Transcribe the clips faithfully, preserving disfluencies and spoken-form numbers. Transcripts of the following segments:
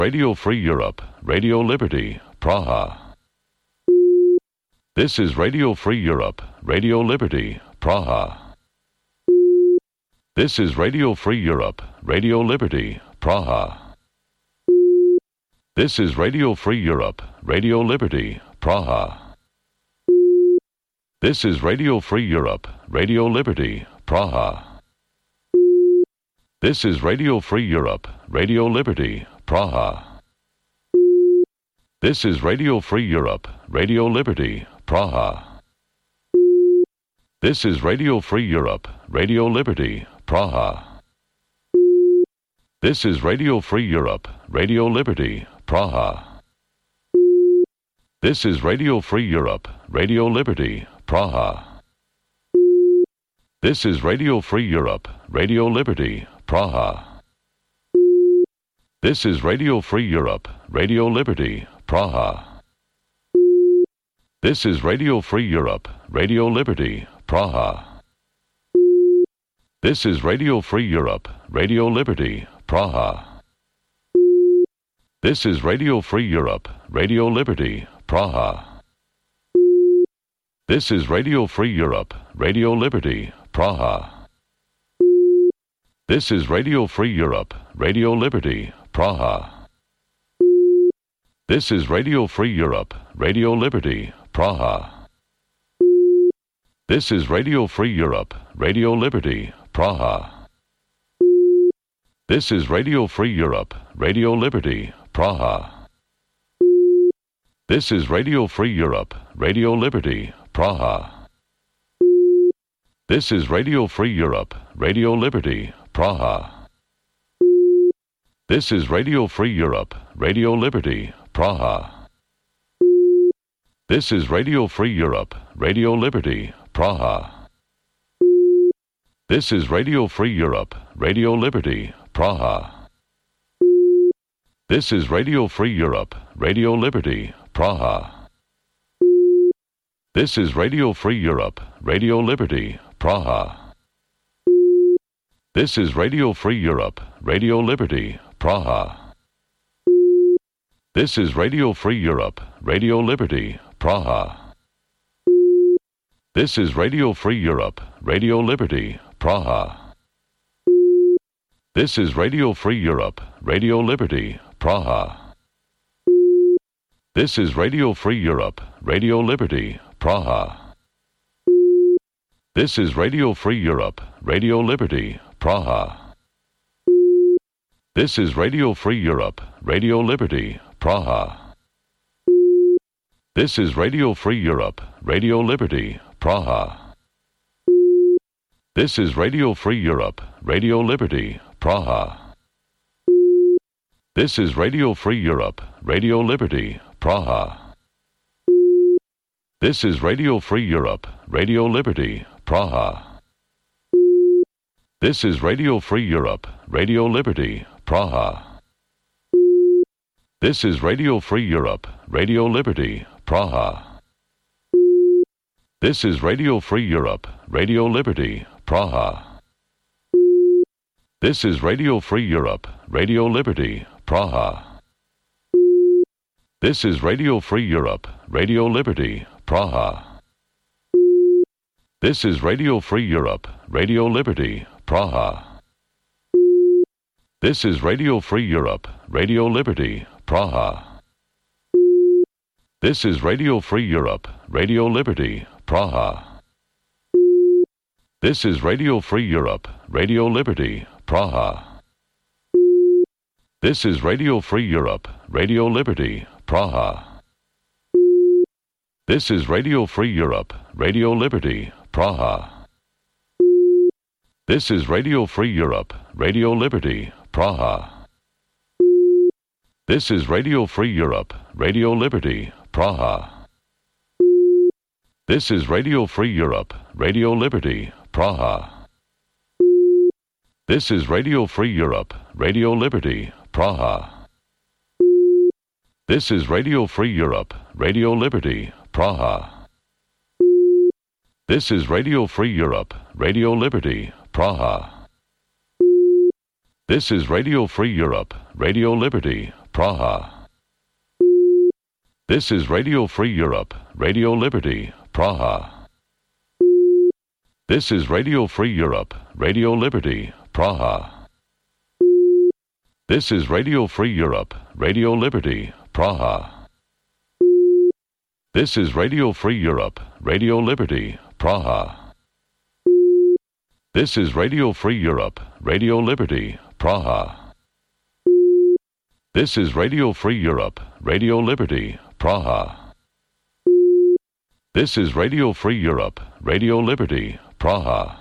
Radio Free Europe, Radio Liberty, Praha. This is Radio Free Europe, Radio Liberty, Praha. This is Radio Free Europe, Radio Liberty, Praha. This is Radio Free Europe, Radio Liberty, Praha. This is Radio Free Europe, Radio Liberty, Praha. This is Radio Free Europe, Radio Liberty, Praha. This is Radio Free Europe, Radio Liberty, Praha. This is Radio Free Europe, Radio Liberty, Praha. This is Radio Free Europe, Radio Liberty, Praha. This is Radio Free Europe, Radio Liberty, Praha. This is Radio Free Europe, Radio Liberty, Praha. This is Radio Free Europe, Radio Liberty, Praha. This is Radio Free Europe, Radio Liberty, Praha. This is Radio Free Europe, Radio Liberty, Praha. This is Radio Free Europe, Radio Liberty, Praha. This is Radio Free Europe, Radio Liberty, Praha. This is Radio Free Europe, Radio Liberty, Praha. This is Radio Free Europe, Radio Liberty, Praha. This is Radio Free Europe, Radio Liberty, Praha. This is Radio Free Europe, Radio Liberty, Praha. This is Radio Free Europe, Radio Liberty, Praha. This is Radio Free Europe, Radio Liberty, Praha. This is Radio Free Europe, Radio Liberty, Praha. This is Radio Free Europe, Radio Liberty, Praha. This is Radio Free Europe, Radio Liberty, Praha. This is Radio Free Europe, Radio Liberty, Praha. This is Radio Free Europe, Radio Liberty, Praha. This is Radio Free Europe, Radio Liberty, Praha. This is Radio Free Europe, Radio Liberty, Praha. This is Radio Free Europe, Radio Liberty, Praha. This is Radio Free Europe, Radio Liberty, Praha. This is Radio Free Europe, Radio Liberty, Praha. This is Radio Free Europe, Radio Liberty, Praha. This is Radio Free Europe, Radio Liberty, Praha. This is Radio Free Europe, Radio Liberty, Praha. This is Radio Free Europe, Radio Liberty, Praha. This is Radio Free Europe, Radio Liberty, Praha. This is Radio Free Europe, Radio Liberty, Praha. This is Radio Free Europe, Radio Liberty, Praha. This is Radio Free Europe, Radio Liberty, Praha. This is Radio Free Europe, Radio Liberty, Praha. This is Radio Free Europe, Radio Liberty, Praha. This is Radio Free Europe, Radio Liberty, Praha. This is Radio Free Europe, Radio Liberty, Praha. This is Radio Free Europe, Radio Liberty, Praha. This is Radio Free Europe, Radio Liberty, Praha. This is Radio Free Europe, Radio Liberty, Praha. This is Radio Free Europe, Radio Liberty, Praha. This is Radio Free Europe, Radio Liberty, Praha. This is Radio Free Europe, Radio Liberty, Praha. This is Radio Free Europe, Radio Liberty, Praha. This is Radio Free Europe, Radio Liberty, Praha. This is Radio Free Europe, Radio Liberty, Praha. This is Radio Free Europe, Radio Liberty, Praha. This is Radio Free Europe, Radio Liberty, Praha. This is Radio Free Europe, Radio Liberty, Praha. This is Radio Free Europe, Radio Liberty, Praha. This is Radio Free Europe, Radio Liberty, Praha. This is Radio Free Europe, Radio Liberty, Praha. This is Radio Free Europe, Radio Liberty, Praha. This is Radio Free Europe, Radio Liberty, Praha. This is Radio Free Europe, Radio Liberty, Praha. This is Radio Free Europe, Radio Liberty, Praha.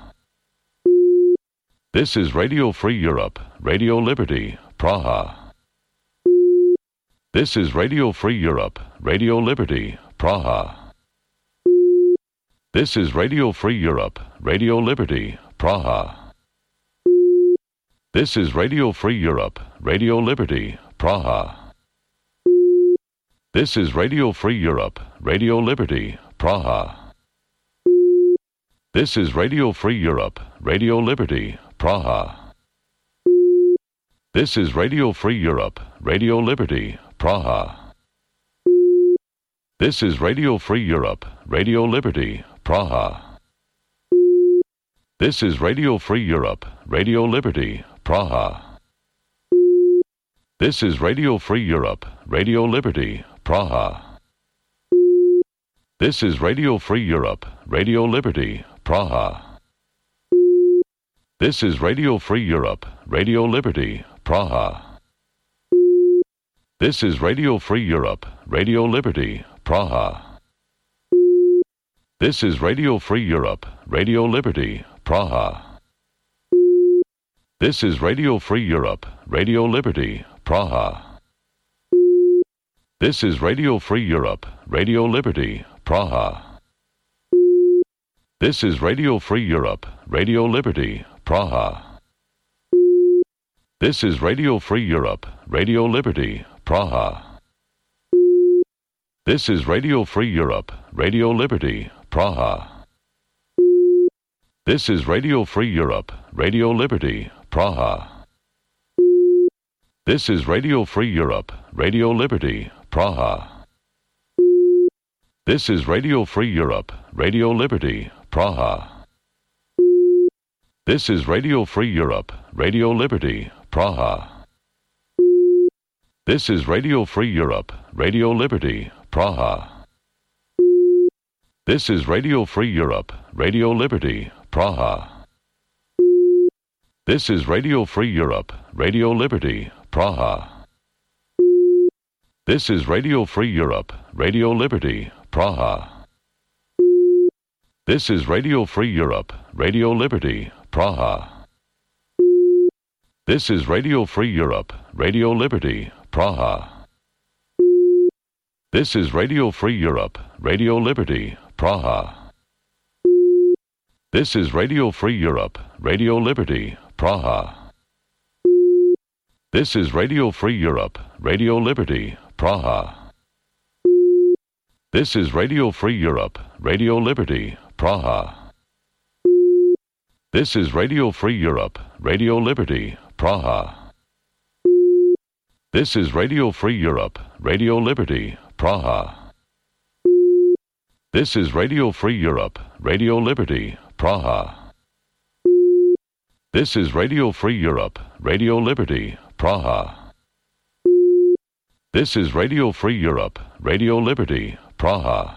This is Radio Free Europe, Radio Liberty, Praha. This is Radio Free Europe, Radio Liberty, Praha. This is Radio Free Europe, Radio Liberty, Praha. This is Radio Free Europe, Radio Liberty, Praha. This is Radio Free Europe, Radio Liberty, Praha. This is Radio Free Europe, Radio Liberty, Praha. This is Radio Free Europe, Radio Liberty, Praha. This is Radio Free Europe, Radio Liberty, Praha. This is Radio Free Europe, Radio Liberty, Praha. This is Radio Free Europe, Radio Liberty, Praha. This is Radio Free Europe, Radio Liberty, Praha. This is Radio Free Europe, Radio Liberty, Praha. This is Radio Free Europe, Radio Liberty, Praha. This is Radio Free Europe, Radio Liberty, Praha. This is Radio Free Europe, Radio Liberty, Praha. This is Radio Free Europe, Radio Liberty, Praha. This is Radio Free Europe, Radio Liberty, Praha. This is Radio Free Europe, Radio Liberty, Praha. This is Radio Free Europe, Radio Liberty, Praha. This is Radio Free Europe, Radio Liberty, Praha. This is Radio Free Europe, Radio Liberty, Praha. This is Radio Free Europe, Radio Liberty, Praha. This is Radio Free Europe, Radio Liberty, Praha. This is Radio Free Europe, Radio Liberty, Praha. This is Radio Free Europe, Radio Liberty, Praha. This is Radio Free Europe, Radio Liberty, Praha. This is Radio Free Europe, Radio Liberty, Praha. This is Radio Free Europe, Radio Liberty, Praha. This is Radio Free Europe, Radio Liberty, Praha. This is Radio Free Europe, Radio Liberty, Praha. This is Radio Free Europe, Radio Liberty, Praha. This is Radio Free Europe, Radio Liberty, Praha. This is Radio Free Europe, Radio Liberty, Praha. This is Radio Free Europe, Radio Liberty, Praha. This is Radio Free Europe, Radio Liberty, Praha. This is Radio Free Europe, Radio Liberty, Praha. This is Radio Free Europe, Radio Liberty, Praha. This is Radio Free Europe, Radio Liberty, Praha.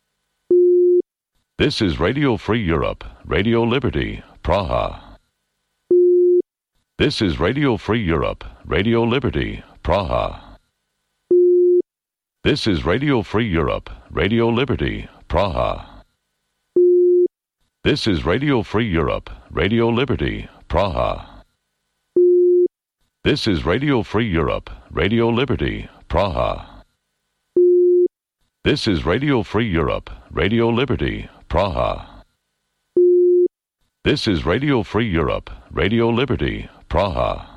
This is Radio Free Europe, Radio Liberty, Praha. This is Radio Free Europe, Radio Liberty, Praha. This is Radio Free Europe, Radio Liberty, Praha. This is Radio Free Europe, Radio Liberty, Praha. This is Radio Free Europe, Radio Liberty, Praha. This is Radio Free Europe, Radio Liberty, Praha. This is Radio Free Europe, Radio Liberty, Praha.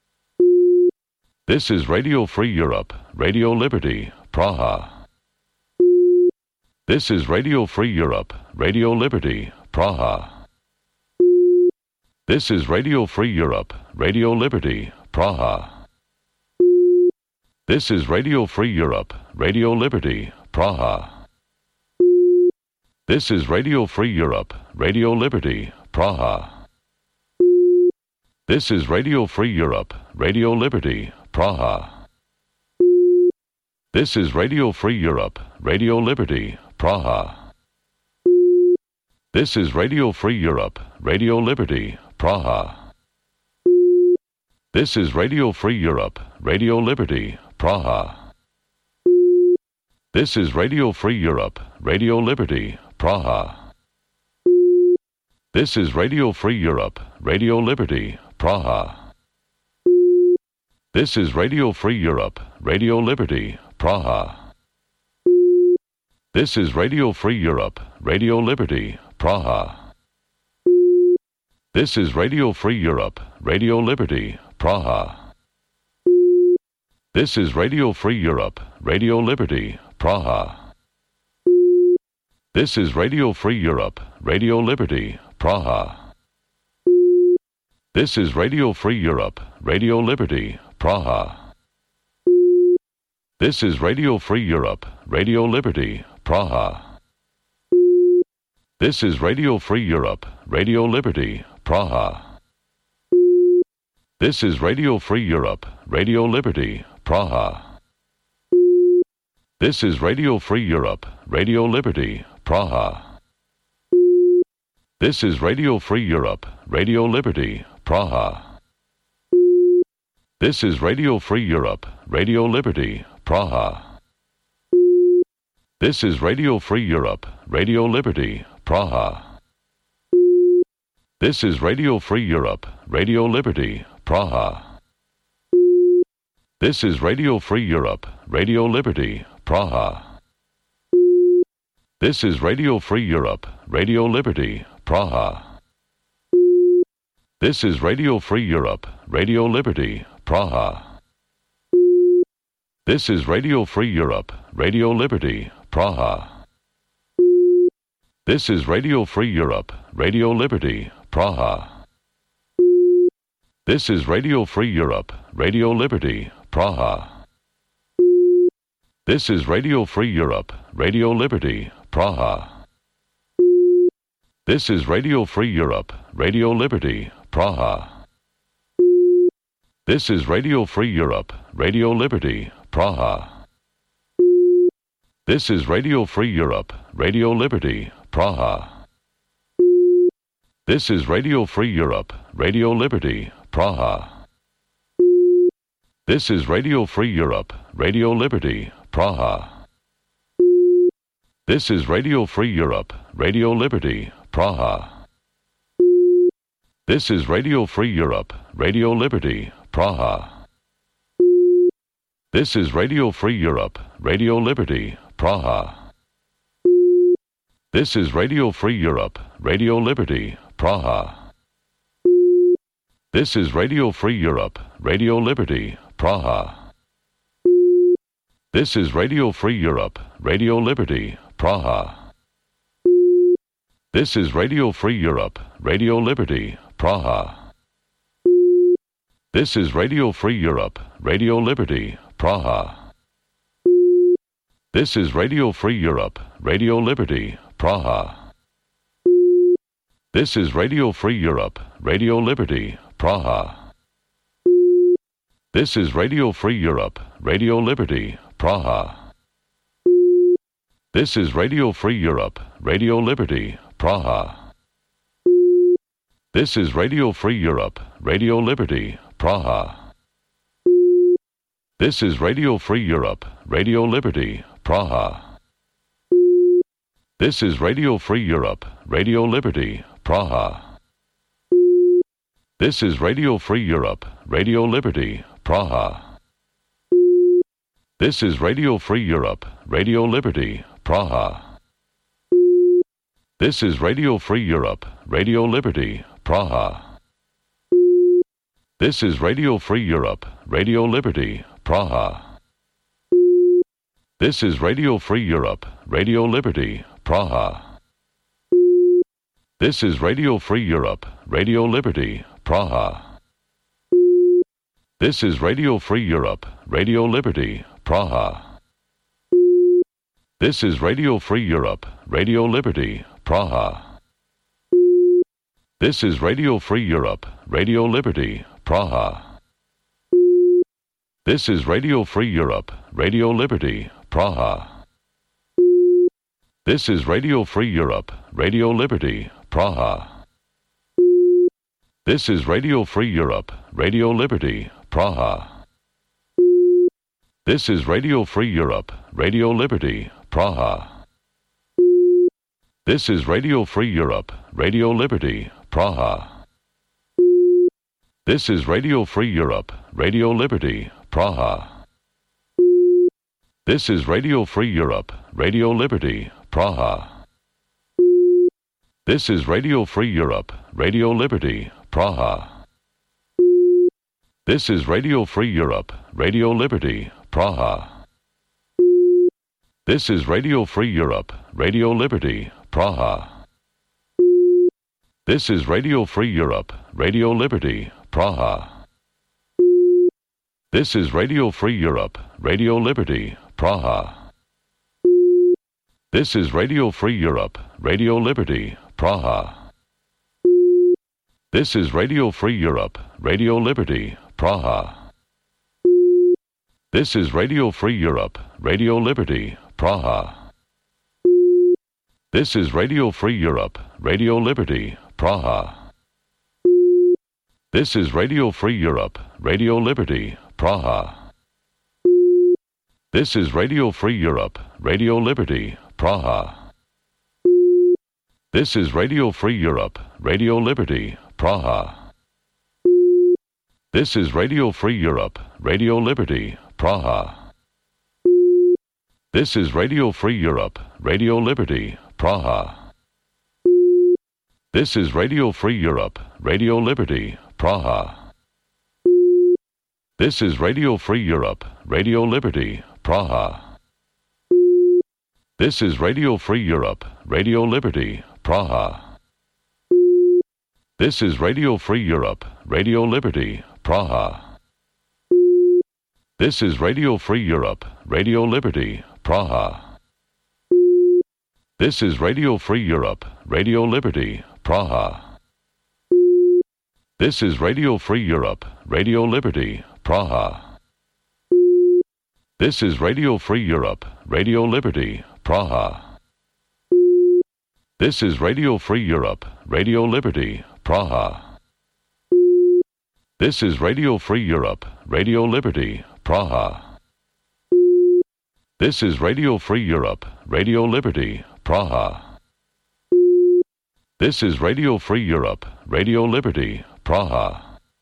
This is Radio Free Europe, Radio Liberty, Praha. This is Radio Free Europe, Radio Liberty, Praha. This is Radio Free Europe, Radio Liberty, Praha. This is Radio Free Europe, Radio Liberty, Praha. This is Radio Free Europe, Radio Liberty, Praha. This is Radio Free Europe, Radio Liberty, Praha. This is Radio Free Europe, Radio Liberty, Praha. This is Radio Free Europe, Radio Liberty, Praha. This is Radio Free Europe, Radio Liberty, Praha. This is Radio Free Europe, Radio Liberty, Praha. This is Radio Free Europe, Radio Liberty, Praha. This is Radio Free Europe, Radio Liberty, Praha. This is Radio Free Europe, Radio Liberty, Praha. This is Radio Free Europe, Radio Liberty, Praha. This is Radio Free Europe, Radio Liberty, Praha. This is Radio Free Europe, Radio Liberty, Praha. This is Radio Free Europe, Radio Liberty, Praha. This is Radio Free Europe, Radio Liberty, Praha. This is Radio Free Europe, Radio Liberty, Praha. This is Radio Free Europe, Radio Liberty, Praha. This is Radio Free Europe, Radio Liberty, Praha. This is Radio Free Europe, Radio Liberty, Praha. This is Radio Free Europe, Radio Liberty, Praha. This is Radio Free Europe, Radio Liberty, Praha. This is Radio Free Europe, Radio Liberty, Praha. This is Radio Free Europe, Radio Liberty, Praha. This is Radio Free Europe, Radio Liberty, Praha. This is Radio Free Europe, Radio Liberty, Praha. This is Radio Free Europe, Radio Liberty, Praha. This is Radio Free Europe, Radio Liberty, Praha. This is Radio Free Europe, Radio Liberty, Praha. This is Radio Free Europe, Radio Liberty, Praha. This is Radio Free Europe, Radio Liberty, Praha. This is Radio Free Europe, Radio Liberty, Praha. This is Radio Free Europe, Radio Liberty, Praha. This is Radio Free Europe, Radio Liberty, Praha. This is Radio Free Europe, Radio Liberty, Praha. This is Radio Free Europe, Radio Liberty, Praha. This is Radio Free Europe, Radio Liberty, Praha. This is Radio Free Europe, Radio Liberty, Praha. This is Radio Free Europe, Radio Liberty, Praha. This is Radio Free Europe, Radio Liberty, Praha. This is Radio Free Europe, Radio Liberty, Praha. This is Radio Free Europe, Radio Liberty, Praha. This is Radio Free Europe, Radio Liberty, Praha. This is Radio Free Europe, Radio Liberty, Praha. This is Radio Free Europe, Radio Liberty, Praha. This is Radio Free Europe, Radio Liberty, Praha. This is Radio Free Europe, Radio Liberty, Praha. This is Radio Free Europe, Radio Liberty, Praha. This is Radio Free Europe, Radio Liberty, Praha. This is Radio Free Europe, Radio Liberty, Praha. This is Radio Free Europe, Radio Liberty, Praha. This is Radio Free Europe, Radio Liberty, Praha. This is Radio Free Europe, Radio Liberty, Praha. This is Radio Free Europe, Radio Liberty, Praha. This is Radio Free Europe, Radio Liberty, Praha. This is Radio Free Europe, Radio Liberty, Praha. This is Radio Free Europe, Radio Liberty, Praha. This is Radio Free Europe, Radio Liberty, Praha. This is Radio Free Europe, Radio Liberty, Praha. This is Radio Free Europe, Radio Liberty, Praha. This is Radio Free Europe, Radio Liberty, Praha. This is Radio Free Europe, Radio Liberty, Praha. This is Radio Free Europe, Radio Liberty, Praha. This is Radio Free Europe, Radio Liberty, Praha. This is Radio Free Europe, Radio Liberty, Praha. This is Radio Free Europe, Radio Liberty, Praha. This is Radio Free Europe, Radio Liberty, Praha. This is Radio Free Europe, Radio Liberty, Praha. This is Radio Free Europe, Radio Liberty, Praha. This is Radio Free Europe, Radio Liberty, Praha. This is Radio Free Europe, Radio Liberty, Praha. This is Radio Free Europe, Radio Liberty, Praha. This is Radio Free Europe, Radio Liberty, Praha. This is Radio Free Europe, Radio Liberty, Praha. This is Radio Free Europe, Radio Liberty, Praha. This is Radio Free Europe, Radio Liberty, Praha. This is Radio Free Europe, Radio Liberty, Praha. This is Radio Free Europe, Radio Liberty, Praha. This is Radio Free Europe, Radio Liberty, Praha. This is Radio Free Europe, Radio Liberty, Praha. This is Radio Free Europe, Radio Liberty, Praha. This is Radio Free Europe, Radio Liberty, Praha. This is Radio Free Europe, Radio Liberty, Praha. This is Radio Free Europe, Radio Liberty, Praha. This is Radio Free Europe, Radio Liberty, Praha. This is Radio Free Europe, Radio Liberty, Praha. This is Radio Free Europe, Radio Liberty, Praha. This is Radio Free Europe, Radio Liberty, Praha. This is Radio Free Europe, Radio Liberty, Praha. This is Radio Free Europe, Radio Liberty, Praha. This is Radio Free Europe, Radio Liberty, Praha. This is Radio Free Europe, Radio Liberty, Praha.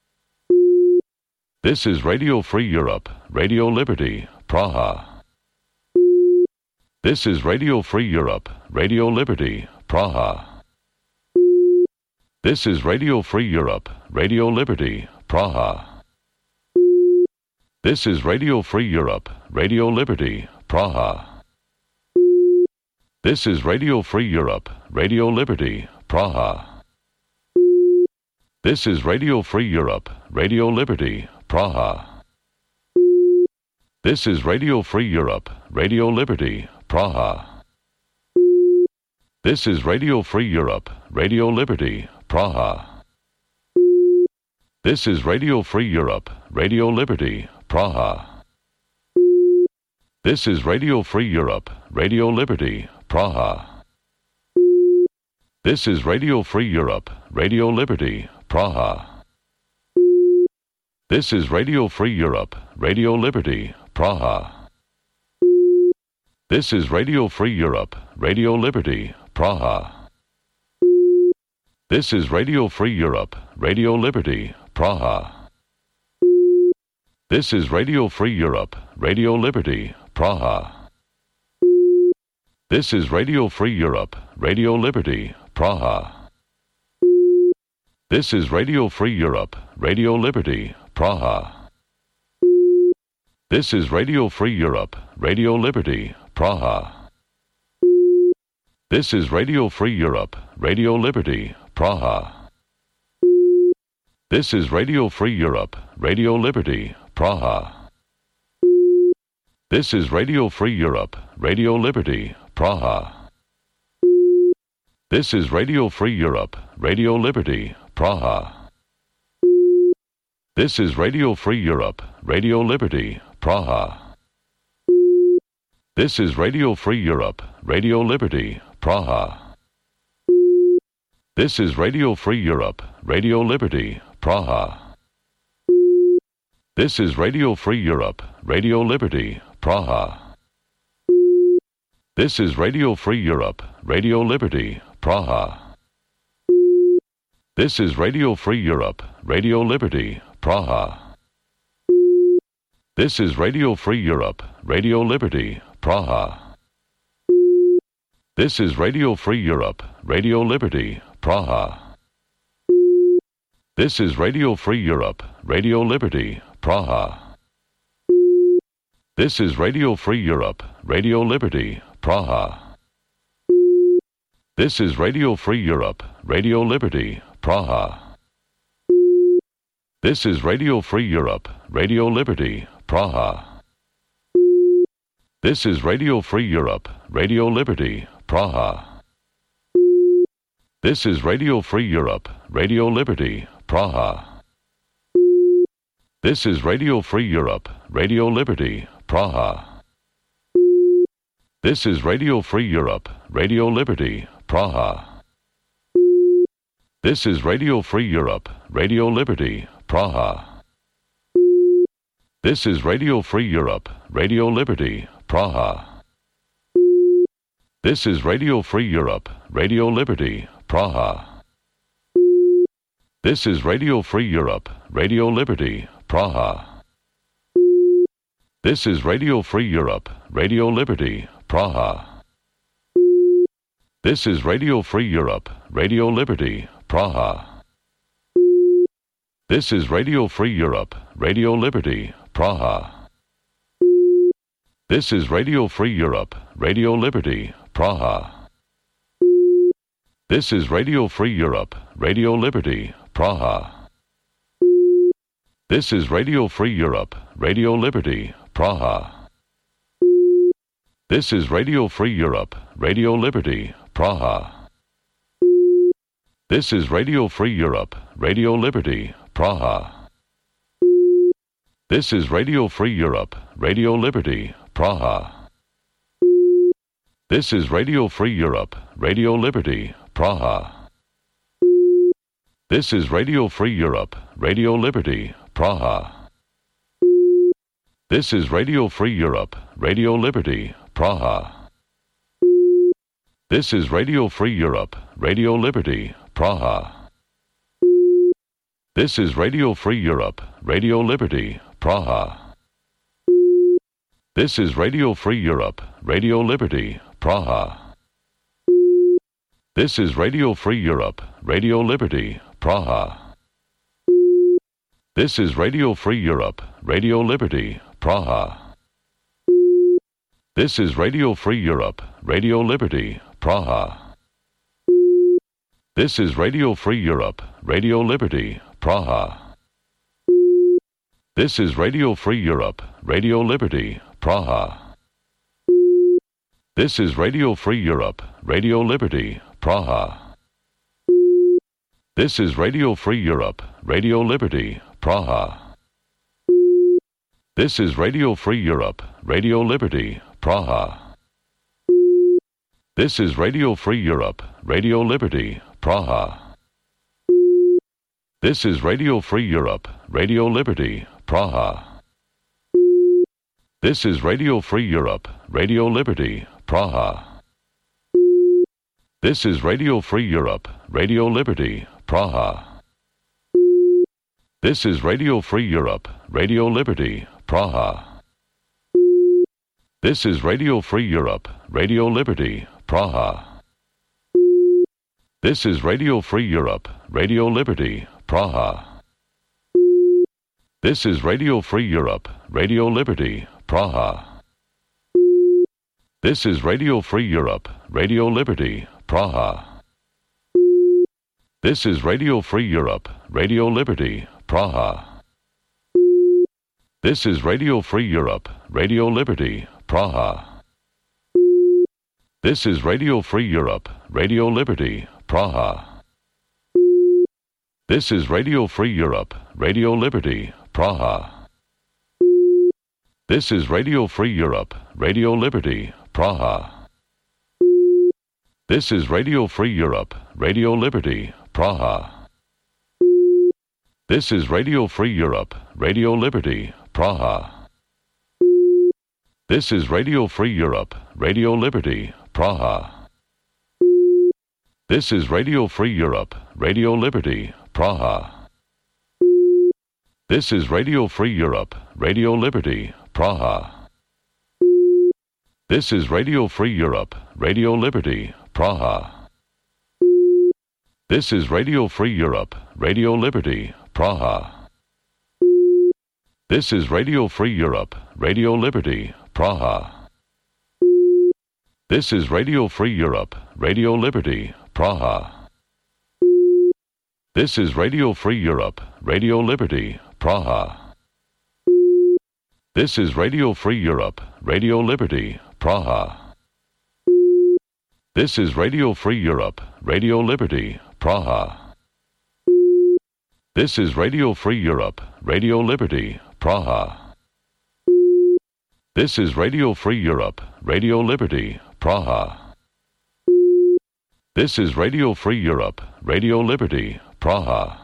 This is Radio Free Europe, Radio Liberty, Praha. This is Radio Free Europe, Radio Liberty, Praha. This is Radio Free Europe, Radio Liberty, Praha. This is Radio Free Europe, Radio Liberty, Praha. This is Radio Free Europe, Radio Liberty, Praha. This is Radio Free Europe, Radio Liberty, Praha. This is Radio Free Europe, Radio Liberty, Praha. This is Radio Free Europe, Radio Liberty, Praha. This is Radio Free Europe, Radio Liberty, Praha. This is Radio Free Europe, Radio Liberty, Praha. This is Radio Free Europe, Radio Liberty, Praha. This is Radio Free Europe, Radio Liberty, Praha. This is Radio Free Europe, Radio Liberty, Praha. This is Radio Free Europe, Radio Liberty, Praha. This is Radio Free Europe, Radio Liberty, Praha. This is Radio Free Europe, Radio Liberty, Praha. This is Radio Free Europe, Radio Liberty, Praha. This is Radio Free Europe, Radio Liberty, Praha. This is Radio Free Europe, Radio Liberty, Praha. This is Radio Free Europe, Radio Liberty, Praha. This is Radio Free Europe, Radio Liberty, Praha. This is Radio Free Europe, Radio Liberty, Praha. This is Radio Free Europe, Radio Liberty, Praha. This is Radio Free Europe, Radio Liberty, Praha. This is Radio Free Europe, Radio Liberty, Praha. This is Radio Free Europe, Radio Liberty, Praha. This is Radio Free Europe, Radio Liberty, Praha. This is Radio Free Europe, Radio Liberty, Praha. This is Radio Free Europe, Radio Liberty, Praha. This is Radio Free Europe, Radio Liberty, Praha. This is Radio Free Europe, Radio Liberty, Praha. This is Radio Free Europe, Radio Liberty, Praha. This is Radio Free Europe, Radio Liberty, Praha. This is Radio Free Europe, Radio Liberty, Praha. This is Radio Free Europe, Radio Liberty, Praha. This is Radio Free Europe, Radio Liberty, Praha. This is Radio Free Europe, Radio Liberty, Praha. This is Radio Free Europe, Radio Liberty, Praha. This is Radio Free Europe, Radio Liberty, Praha. This is Radio Free Europe, Radio Liberty, Praha. This is Radio Free Europe, Radio Liberty, Praha. This is Radio Free Europe, Radio Liberty, Praha. This is Radio Free Europe, Radio Liberty, Praha. This is Radio Free Europe, Radio Liberty, Praha. This is Radio Free Europe, Radio Liberty, Praha. This is Radio Free Europe, Radio Liberty, Praha. This is Radio Free Europe, Radio Liberty, Praha. This is Radio Free Europe, Radio Liberty, Praha. This is Radio Free Europe, Radio Liberty, Praha. This is Radio Free Europe, Radio Liberty, Praha. This is Radio Free Europe, Radio Liberty, Praha. This is Radio Free Europe, Radio Liberty, Praha. This is Radio Free Europe, Radio Liberty, Praha. This is Radio Free Europe, Radio Liberty, Praha. This is Radio Free Europe, Radio Liberty, Praha. This is Radio Free Europe, Radio Liberty, Praha. This is Radio Free Europe, Radio Liberty, Praha. This is Radio Free Europe, Radio Liberty, Praha. This is Radio Free Europe, Radio Liberty, Praha. This is Radio Free Europe, Radio Liberty, Praha. This is Radio Free Europe, Radio Liberty, Praha. This is Radio Free Europe, Radio Liberty, Praha. This is Radio Free Europe, Radio Liberty, Praha. This is Radio Free Europe, Radio Liberty, Praha. This is Radio Free Europe, Radio Liberty, Praha. This is Radio Free Europe, Radio Liberty, Praha. This is Radio Free Europe, Radio Liberty, Praha. This is Radio Free Europe, Radio Liberty, Praha. This is Radio Free Europe, Radio Liberty, Praha. This is Radio Free Europe, Radio Liberty, Praha. This is Radio Free Europe, Radio Liberty, Praha. This is Radio Free Europe, Radio Liberty, Praha. This is Radio Free Europe, Radio Liberty, Praha. This is Radio Free Europe, Radio Liberty, Praha. This is Radio Free Europe, Radio Liberty, Praha. This is Radio Free Europe, Radio Liberty, Praha. This is Radio Free Europe, Radio Liberty, Praha. This is Radio Free Europe, Radio Liberty, Praha. This is Radio Free Europe, Radio Liberty, Praha. This is Radio Free Europe, Radio Liberty, Praha. This is Radio Free Europe, Radio Liberty, Praha. This is Radio Free Europe, Radio Liberty, Praha. This is Radio Free Europe, Radio Liberty, Praha. This is Radio Free Europe, Radio Liberty, Praha. This is Radio Free Europe, Radio Liberty, Praha. This is Radio Free Europe, Radio Liberty, Praha. This is Radio Free Europe, Radio Liberty, Praha. This is Radio Free Europe, Radio Liberty, Praha. This is Radio Free Europe, Radio Liberty, Praha. This is Radio Free Europe, Radio Liberty, Praha. This is Radio Free Europe, Radio Liberty, Praha. This is Radio Free Europe, Radio Liberty, Praha. This is Radio Free Europe, Radio Liberty, Praha. This is Radio Free Europe, Radio Liberty, Praha.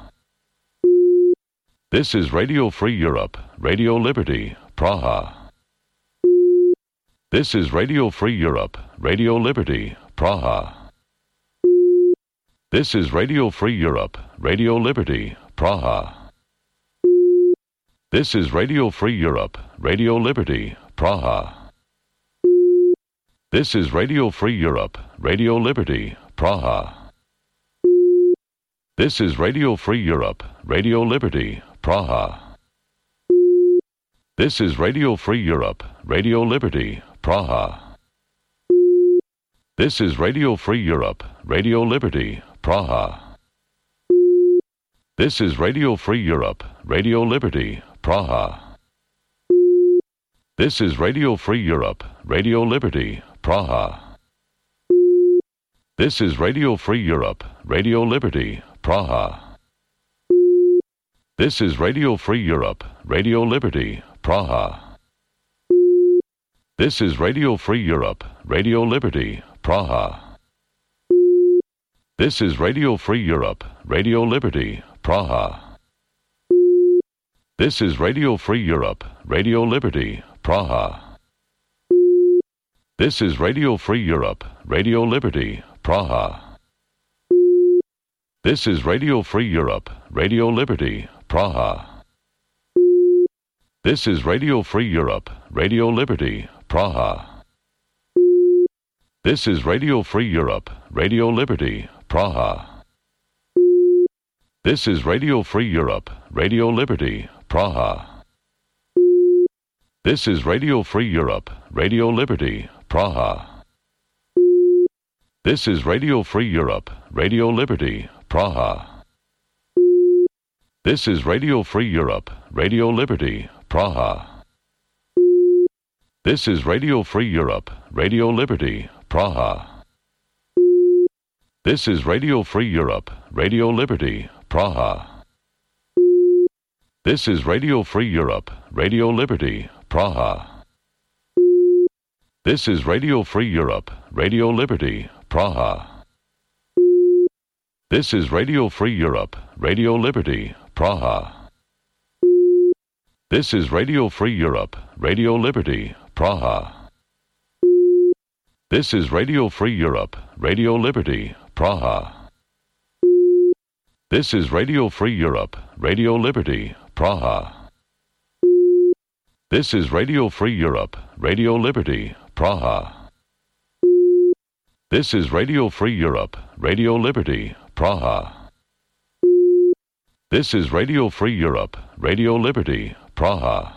This is Radio Free Europe, Radio Liberty, Praha. This is Radio Free Europe, Radio Liberty, Praha. This is Radio Free Europe, Radio Liberty, Praha. This is Radio Free Europe, Radio Liberty, Praha. This is Radio Free Europe, Radio Liberty, Praha. This is Radio Free Europe, Radio Liberty, Praha. This is Radio Free Europe, Radio Liberty, Praha. This is Radio Free Europe, Radio Liberty, Praha. This is Radio Free Europe, Radio Liberty, Praha. This is Radio Free Europe, Radio Liberty, Praha. This is Radio Free Europe, Radio Liberty, Praha. This is Radio Free Europe, Radio Liberty, Praha. This is Radio Free Europe, Radio Liberty, Praha. This is Radio Free Europe, Radio Liberty, Praha. This is Radio Free Europe, Radio Liberty, Praha. This is Radio Free Europe, Radio Liberty, Praha. This is Radio Free Europe, Radio Liberty, Praha. This is Radio Free Europe, Radio Liberty, Praha. This is Radio Free Europe, Radio Liberty, Praha. This is Radio Free Europe, Radio Liberty, Praha. This is Radio Free Europe, Radio Liberty, Praha. This is Radio Free Europe, Radio Liberty, Praha. This is Radio Free Europe, Radio Liberty, Praha. This is Radio Free Europe, Radio Liberty, Praha. This is Radio Free Europe, Radio Liberty, Praha. This is Radio Free Europe, Radio Liberty, Praha. This is Radio Free Europe, Radio Liberty, Praha. This is Radio Free Europe, Radio Liberty, Praha. This is Radio Free Europe, Radio Liberty, Praha. This is Radio Free Europe, Radio Liberty, Praha. This is Radio Free Europe, Radio Liberty, Praha. This is Radio Free Europe, Radio Liberty, Praha. This is Radio Free Europe, Radio Liberty, Praha. This is Radio Free Europe, Radio Liberty, Praha.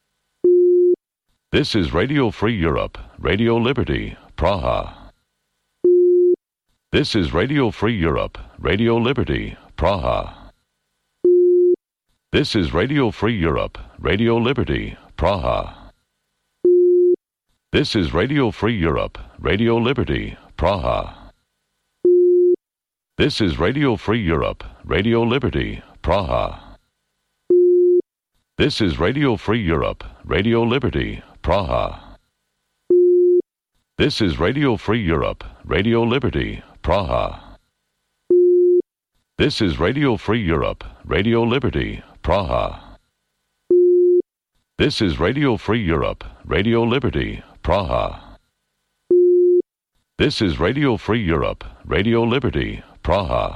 This is Radio Free Europe, Radio Liberty, Praha. This is Radio Free Europe, Radio Liberty, Praha. This is Radio Free Europe, Radio Liberty, Praha. This is Radio Free Europe, Radio Liberty, Praha. This is Radio Free Europe, Radio Liberty, Praha. This is Radio Free Europe, Radio Liberty, Praha. This is Radio Free Europe, Radio Liberty, Praha. This is Radio Free Europe, Radio Liberty, Praha. This is Radio Free Europe, Radio Liberty, Praha. This is Radio Free Europe, Radio Liberty, Praha.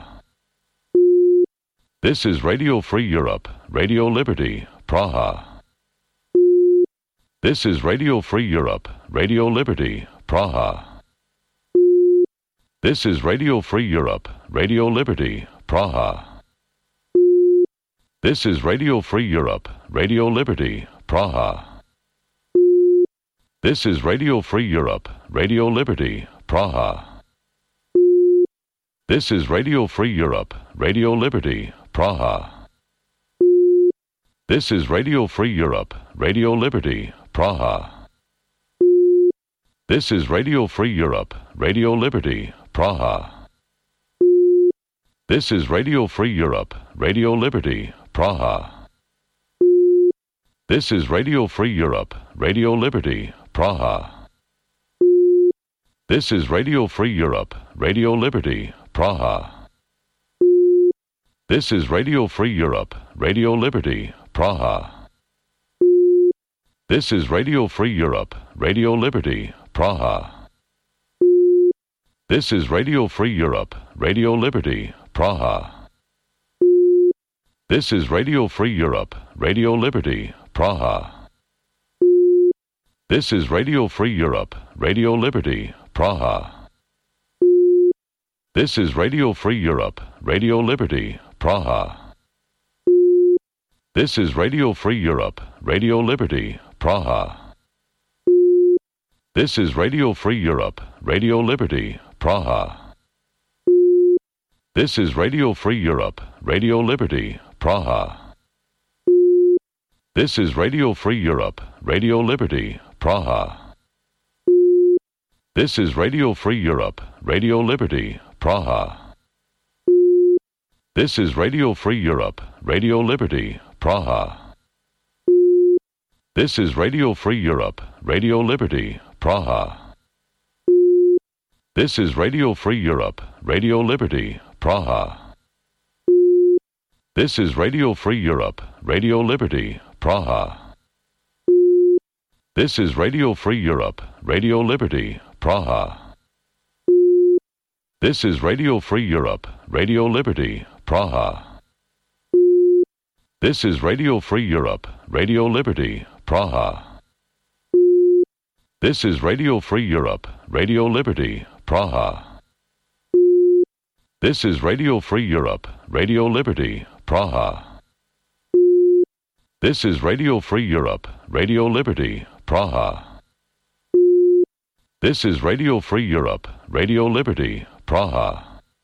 This is Radio Free Europe, Radio Liberty, Praha. This is Radio Free Europe, Radio Liberty, Praha. This is Radio Free Europe, Radio Liberty, Praha. This is Radio Free Europe, Radio Liberty, Praha. This is Radio Free Europe, Radio Liberty, Praha. This is Radio Free Europe, Radio Liberty, Praha. This is Radio Free Europe, Radio Liberty, Praha. This is Radio Free Europe, Radio Liberty, Praha. This is Radio Free Europe, Radio Liberty, Praha. This is Radio Free Europe, Radio Liberty, Praha. This is Radio Free Europe, Radio Liberty, Praha. This is Radio Free Europe, Radio Liberty, Praha. This is Radio Free Europe, Radio Liberty, Praha. This is Radio Free Europe, Radio Liberty, Praha. This is Radio Free Europe, Radio Liberty, Praha. This is Radio Free Europe, Radio Liberty, Praha. This is Radio Free Europe, Radio Liberty, Praha. This is Radio Free Europe, Radio Liberty, Praha. This is Radio Free Europe, Radio Liberty, Praha. This is Radio Free Europe, Radio Liberty, Praha. This is Radio Free Europe, Radio Liberty, Praha. This is Radio Free Europe, Radio Liberty, Praha. This is Radio Free Europe, Radio Liberty, Praha. This is Radio Free Europe, Radio Liberty, Praha. This is Radio Free Europe, Radio Liberty, Praha. This is Radio Free Europe, Radio Liberty, Praha. This is Radio Free Europe, Radio Liberty, Praha. This is Radio Free Europe, Radio Liberty, Praha. This is Radio Free Europe, Radio Liberty, Praha. This is Radio Free Europe, Radio Liberty, Praha. This is Radio Free Europe, Radio Liberty, Praha. This is Radio Free Europe, Radio Liberty, Praha. This is Radio Free Europe, Radio Liberty, Praha.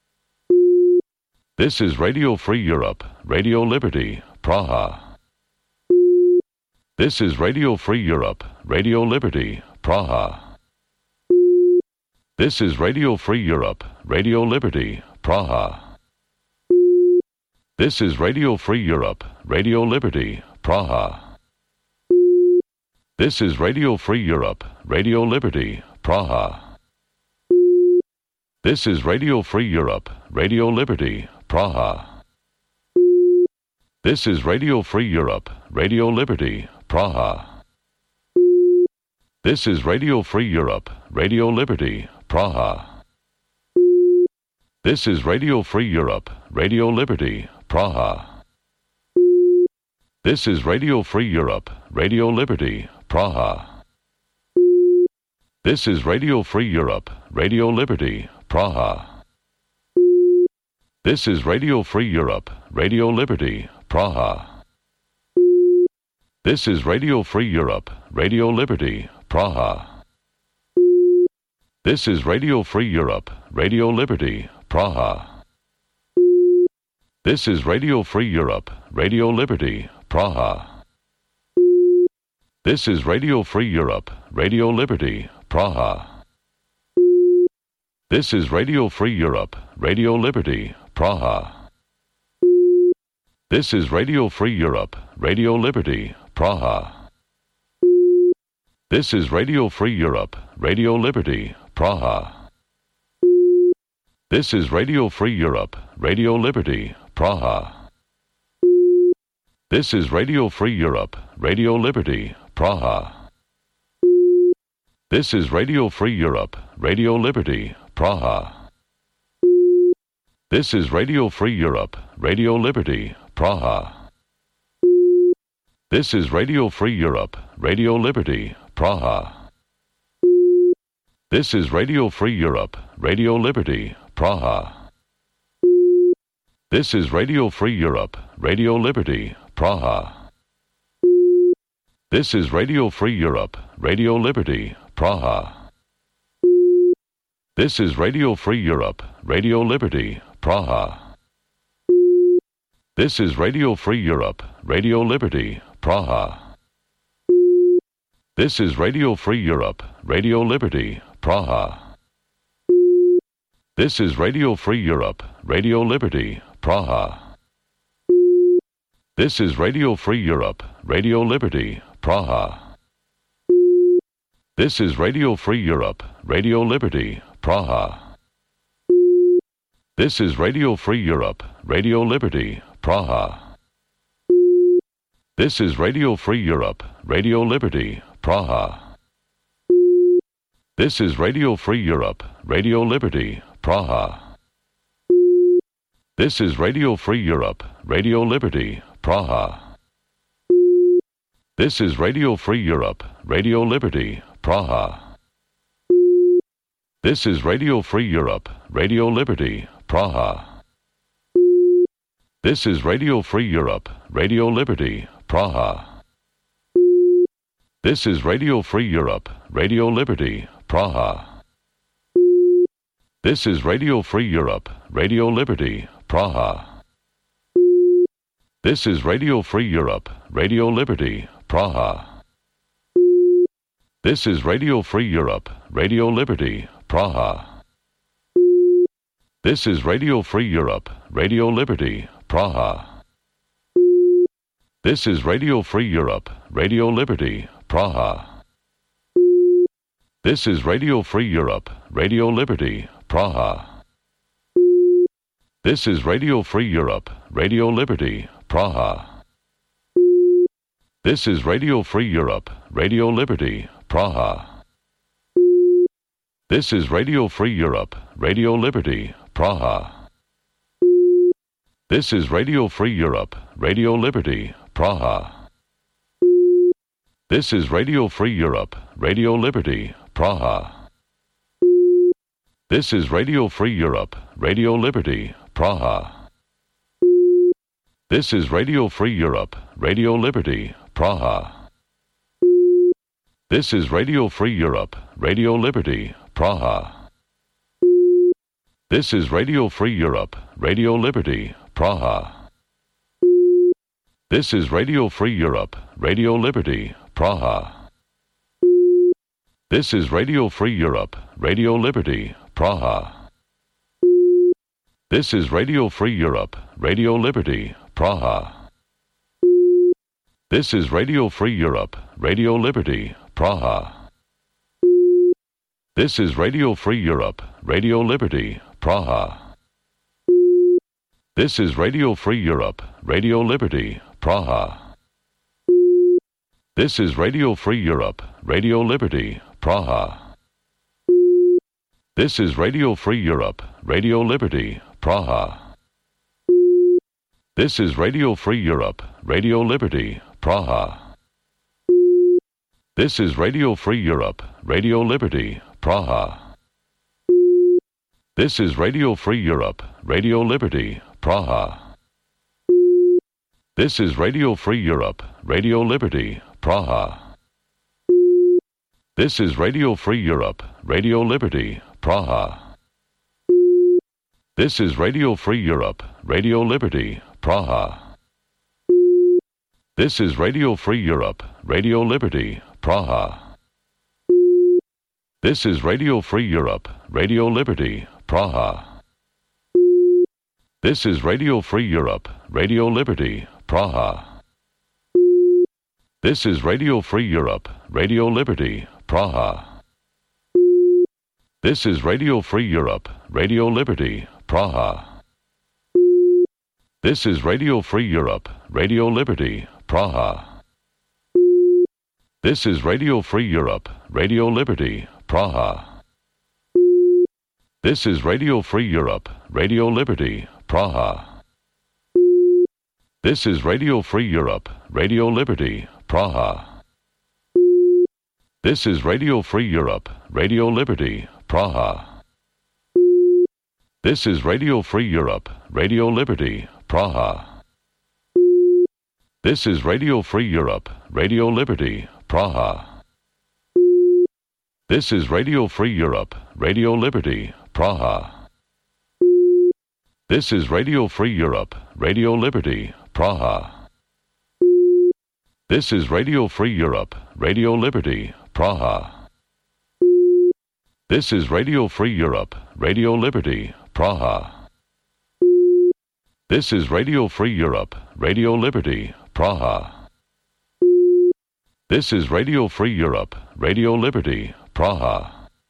This is Radio Free Europe, Radio Liberty, Praha. This is Radio Free Europe, Radio Liberty, Praha. This is Radio Free Europe, Radio Liberty, Praha. This is Radio Free Europe, Radio Liberty, Praha. This is Radio Free Europe, Radio Liberty, Praha. This is Radio Free Europe, Radio Liberty, Praha. This is Radio Free Europe, Radio Liberty, Praha. This is Radio Free Europe, Radio Liberty, Praha. This is Radio Free Europe, Radio Liberty, Praha. This is Radio Free Europe, Radio Liberty, Praha. This is Radio Free Europe, Radio Liberty, Praha. This is Radio Free Europe, Radio Liberty, Praha. This is Radio Free Europe, Radio Liberty, Praha. This is Radio Free Europe, Radio Liberty, Praha. This is Radio Free Europe, Radio Liberty, Praha. This is Radio Free Europe, Radio Liberty, Praha. This is Radio Free Europe, Radio Liberty, Praha. This is Radio Free Europe, Radio Liberty, Praha. This is Radio Free Europe, Radio Liberty, Praha. This is Radio Free Europe, Radio Liberty, Praha. This is Radio Free Europe, Radio Liberty, Praha. This is Radio Free Europe, Radio Liberty, Praha. This is Radio Free Europe, Radio Liberty, Praha. This is Radio Free Europe, Radio Liberty, Praha. This is Radio Free Europe, Radio Liberty, Praha. This is Radio Free Europe, Radio Liberty, Praha. This is Radio Free Europe, Radio Liberty, Praha. This is Radio Free Europe, Radio Liberty, Praha. This is Radio Free Europe, Radio Liberty, Praha. This is Radio Free Europe, Radio Liberty, Praha. This is Radio Free Europe, Radio Liberty, Praha. This is Radio Free Europe, Radio Liberty, Praha. This is Radio Free Europe, Radio Liberty, Praha. This is Radio Free Europe, Radio Liberty, Praha. This is Radio Free Europe, Radio Liberty, Praha. This is Radio Free Europe, Radio Liberty, Praha. This is Radio Free Europe, Radio Liberty, Praha. This is Radio Free Europe, Radio Liberty, Praha. This is Radio Free Europe, Radio Liberty, Praha. This is Radio Free Europe, Radio Liberty, Praha. This is Radio Free Europe, Radio Liberty, Praha. This is Radio Free Europe, Radio Liberty, Praha. This is Radio Free Europe, Radio Liberty, Praha. This is Radio Free Europe, Radio Liberty, Praha. This is Radio Free Europe, Radio Liberty, Praha. This is Radio Free Europe, Radio Liberty, Praha. This is Radio Free Europe, Radio Liberty, Praha. This is Radio Free Europe, Radio Liberty, Praha. This is Radio Free Europe, Radio Liberty, Praha. This is Radio Free Europe, Radio Liberty, Praha. This is Radio Free Europe, Radio Liberty, Praha. This is Radio Free Europe, Radio Liberty, Praha. This is Radio Free Europe, Radio Liberty, Praha. This is Radio Free Europe, Radio Liberty, Praha. This is Radio Free Europe, Radio Liberty, Praha. This is Radio Free Europe, Radio Liberty, Praha. This is Radio Free Europe, Radio Liberty, Praha. This is Radio Free Europe, Radio Liberty, Praha. This is Radio Free Europe, Radio Liberty, Praha. This is Radio Free Europe, Radio Liberty, Praha. This is Radio Free Europe, Radio Liberty, Praha. This is Radio Free Europe, Radio Liberty, Praha. This is Radio Free Europe, Radio Liberty, Praha. This is Radio Free Europe, Radio Liberty, Praha. This is Radio Free Europe, Radio Liberty, Praha. This is Radio Free Europe, Radio Liberty, Praha. This is Radio Free Europe, Radio Liberty, Praha. This is Radio Free Europe, Radio Liberty, Praha. This is Radio Free Europe, Radio Liberty, Praha. This is Radio Free Europe, Radio Liberty, Praha. This is Radio Free Europe, Radio Liberty, Praha. This is Radio Free Europe, Radio Liberty, Praha. This is Radio Free Europe, Radio Liberty, Praha. This is Radio Free Europe, Radio Liberty, Praha. This is Radio Free Europe, Radio Liberty, Praha. This is Radio Free Europe, Radio Liberty, Praha. This is Radio Free Europe, Radio Liberty, Praha. This is Radio Free Europe, Radio Liberty, Praha. This is Radio Free Europe, Radio Liberty, Praha. This is Radio Free Europe, Radio Liberty, Praha. This is Radio Free Europe, Radio Liberty, Praha. This is Radio Free Europe, Radio Liberty, Praha. This is Radio Free Europe, Radio Liberty, Praha. This is Radio Free Europe, Radio Liberty, Praha. This is Radio Free Europe, Radio Liberty, Praha. This is Radio Free Europe, Radio Liberty, Praha. This is Radio Free Europe, Radio Liberty, Praha. This is Radio Free Europe, Radio Liberty, Praha.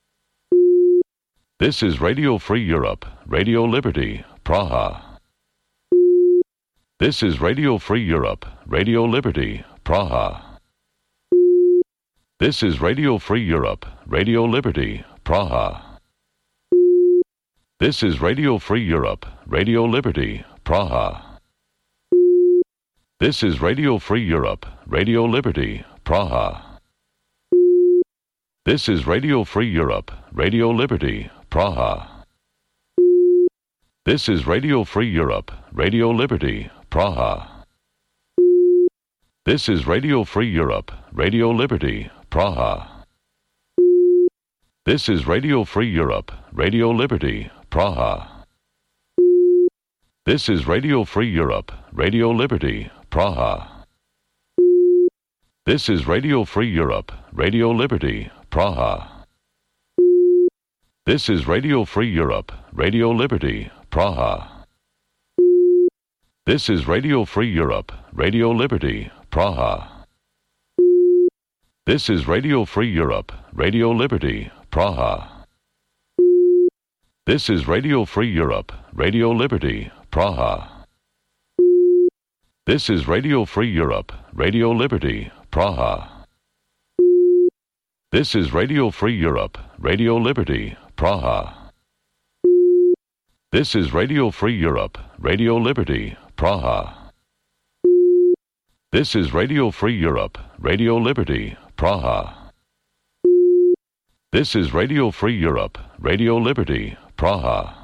This is Radio Free Europe, Radio Liberty, Praha. This is Radio Free Europe, Radio Liberty, Praha. This is Radio Free Europe, Radio Liberty, Praha. This is Radio Free Europe, Radio Liberty, Praha. This is Radio Free Europe, Radio Liberty, Praha. This is Radio Free Europe, Radio Liberty, Praha. This is Radio Free Europe, Radio Liberty, Praha. This is Radio Free Europe, Radio Liberty, Praha. This is Radio Free Europe, Radio Liberty, Praha. This is Radio Free Europe, Radio Liberty, Praha. This is Radio Free Europe, Radio Liberty, Praha. This is Radio Free Europe, Radio Liberty, Praha. This is Radio Free Europe, Radio Liberty, Praha. This is Radio Free Europe, Radio Liberty, Praha. This is Radio Free Europe, Radio Liberty, Praha. This is Radio Free Europe, Radio Liberty, Praha. This is Radio Free Europe, Radio Liberty, Praha. This is Radio Free Europe, Radio Liberty, Praha. This is Radio Free Europe, Radio Liberty, Praha. This is Radio Free Europe, Radio Liberty, Praha.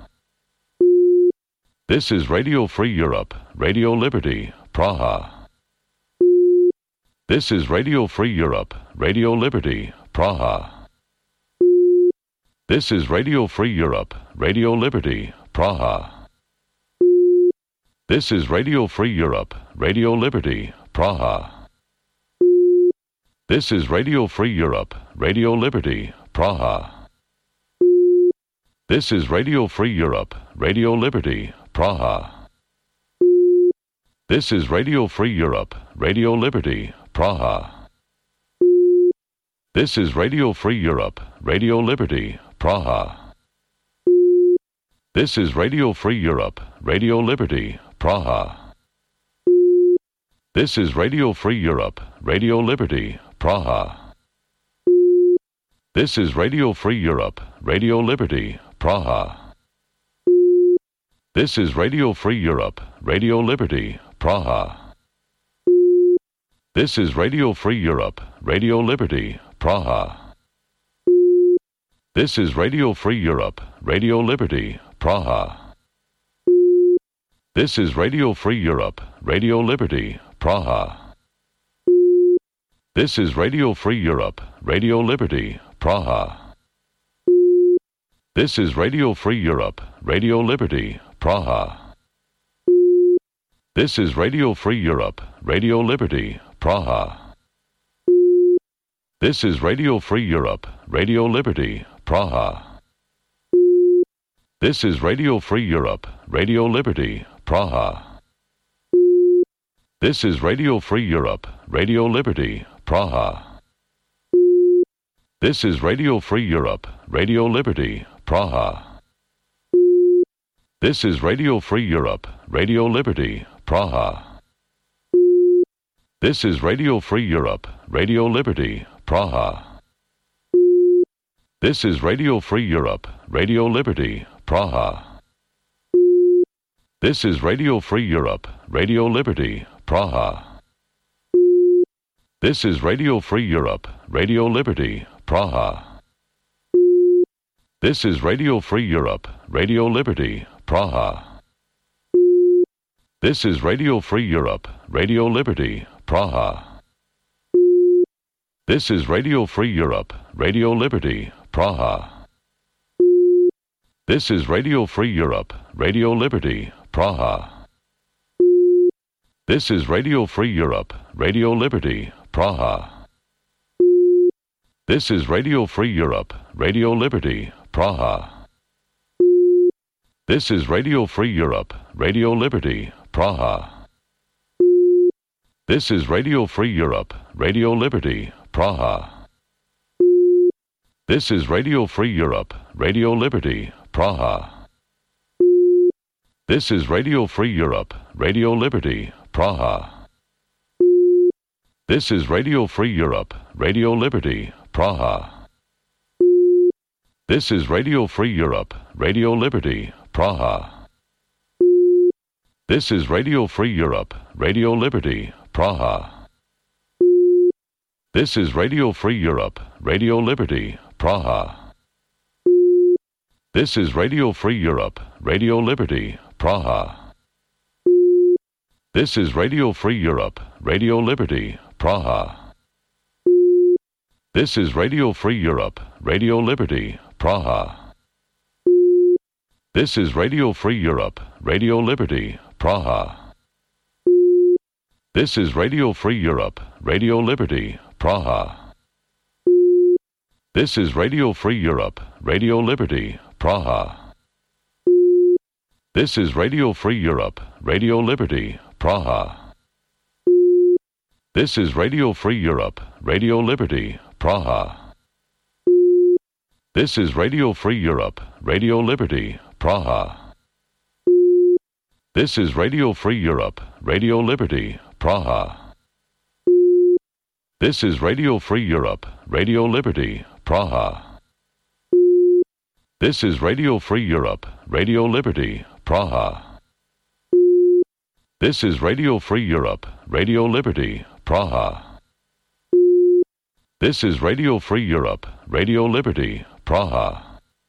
This is Radio Free Europe, Radio Liberty, Praha. This is Radio Free Europe, Radio Liberty, Praha. This is Radio Free Europe, Radio Liberty, Praha. This is Radio Free Europe, Radio Liberty, Praha. This is Radio Free Europe, Radio Liberty, Praha. This is Radio Free Europe, Radio Liberty, Praha. This is Radio Free Europe, Radio Liberty, Praha. This is Radio Free Europe, Radio Liberty, Praha. This is Radio Free Europe, Radio Liberty, Praha. This is Radio Free Europe, Radio Liberty, Praha. This is Radio Free Europe, Radio Liberty, Praha. This is Radio Free Europe, Radio Liberty, Praha. This is Radio Free Europe, Radio Liberty, Praha. This is Radio Free Europe, Radio Liberty, Praha. This is Radio Free Europe, Radio Liberty, Praha. This is Radio Free Europe, Radio Liberty, Praha. This is Radio Free Europe, Radio Liberty, Praha. This is Radio Free Europe, Radio Liberty, Praha. This is Radio Free Europe, Radio Liberty, Praha. This is Radio Free Europe, Radio Liberty, Praha. This is Radio Free Europe, Radio Liberty, Praha. This is Radio Free Europe, Radio Liberty, Praha. This is Radio Free Europe, Radio Liberty, Praha. This is Radio Free Europe, Radio Liberty, Praha. This is Radio Free Europe, Radio Liberty, Praha. This is Radio Free Europe, Radio Liberty, Praha. This is Radio Free Europe, Radio Liberty, Praha. This is Radio Free Europe, Radio Liberty, Praha. This is Radio Free Europe, Radio Liberty, Praha. This is Radio Free Europe, Radio Liberty, Praha. This is Radio Free Europe, Radio Liberty, Praha. This is Radio Free Europe, Radio Liberty, Praha. This is Radio Free Europe, Radio Liberty, Praha. This is Radio Free Europe, Radio Liberty, Praha. This is Radio Free Europe, Radio Liberty, Praha. This is Radio Free Europe, Radio Liberty, Praha. This is Radio Free Europe, Radio Liberty, Praha. This is Radio Free Europe, Radio Liberty, Praha. This is Radio Free Europe, Radio Liberty, Praha. This is Radio Free Europe, Radio Liberty, Praha. This is Radio Free Europe, Radio Liberty, Praha. This is Radio Free Europe, Radio Liberty, Praha. This is Radio Free Europe, Radio Liberty, Praha. This is Radio Free Europe, Radio Liberty, Praha. This is Radio Free Europe, Radio Liberty, Praha. This is Radio Free Europe, Radio Liberty, Praha. This is Radio Free Europe, Radio Liberty, Praha. This is Radio Free Europe, Radio Liberty, Praha. This is Radio Free Europe, Radio Liberty, Praha. This is Radio Free Europe, Radio Liberty, Praha. This is Radio Free Europe, Radio Liberty, Praha. This is Radio Free Europe, Radio Liberty, Praha. This is Radio Free Europe, Radio Liberty, Praha. This is Radio Free Europe, Radio Liberty, Praha. This is Radio Free Europe, Radio Liberty, Praha.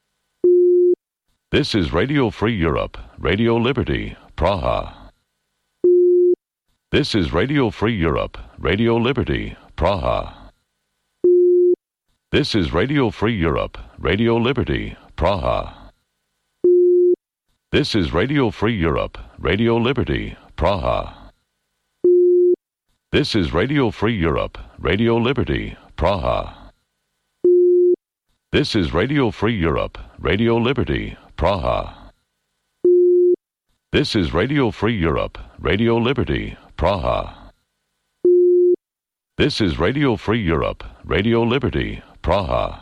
This is Radio Free Europe, Radio Liberty, Praha. This is Radio Free Europe, Radio Liberty, Praha. This is Radio Free Europe, Radio Liberty, Praha. This is Radio Free Europe, Radio Liberty, Praha. This is Radio Free Europe, Radio Liberty, Praha. This is Radio Free Europe, Radio Liberty, Praha. This is Radio Free Europe, Radio Liberty, Praha. This is Radio Free Europe, Radio Liberty, Praha.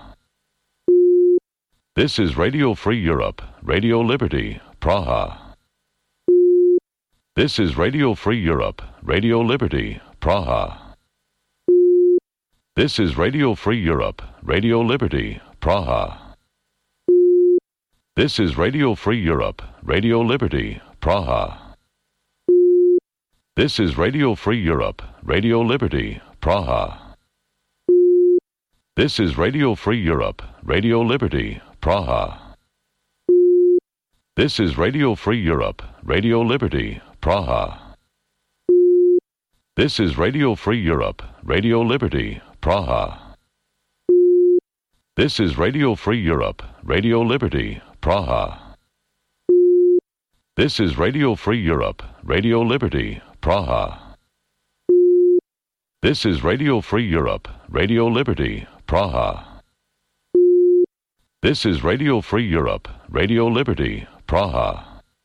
This is Radio Free Europe, Radio Liberty, Praha. This is Radio Free Europe, Radio Liberty, Praha. This is Radio Free Europe, Radio Liberty, Praha. This is Radio Free Europe, Radio Liberty, Praha. This is Radio Free Europe, Radio Liberty, Praha. This is Radio Free Europe, Radio Liberty, Praha. This is Radio Free Europe, Radio Liberty, Praha. This is Radio Free Europe, Radio Liberty, Praha. This is Radio Free Europe, Radio Liberty, Praha. This is Radio Free Europe, Radio Liberty, Praha. This is Radio Free Europe, Radio Liberty, Praha. This is Radio Free Europe, Radio Liberty, Praha.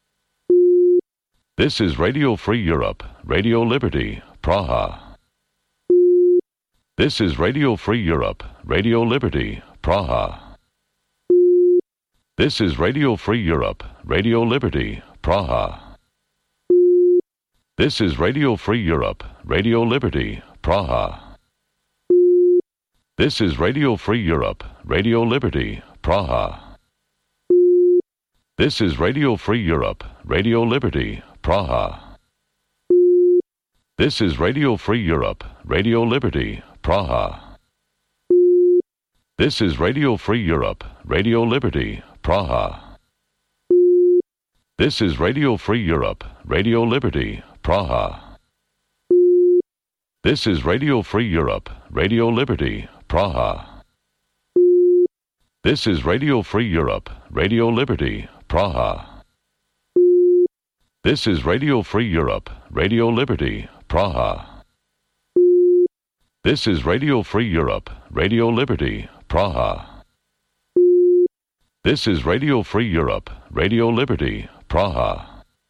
This is Radio Free Europe, Radio Liberty, Praha. This is Radio Free Europe, Radio Liberty, Praha. This is Radio Free Europe, Radio Liberty, Praha. This is Radio Free Europe, Radio Liberty, Praha. This is Radio Free Europe, Radio Liberty, Praha. This is Radio Free Europe, Radio Liberty, Praha. This is Radio Free Europe, Radio Liberty, Praha. This is Radio Free Europe, Radio Liberty, Praha. This is Radio Free Europe, Radio Liberty, Praha. This is Radio Free Europe, Radio Liberty, Praha. This is Radio Free Europe, Radio Liberty, Praha. This is Radio Free Europe, Radio Liberty, Praha. This is Radio Free Europe, Radio Liberty, Praha. This is Radio Free Europe, Radio Liberty, Praha.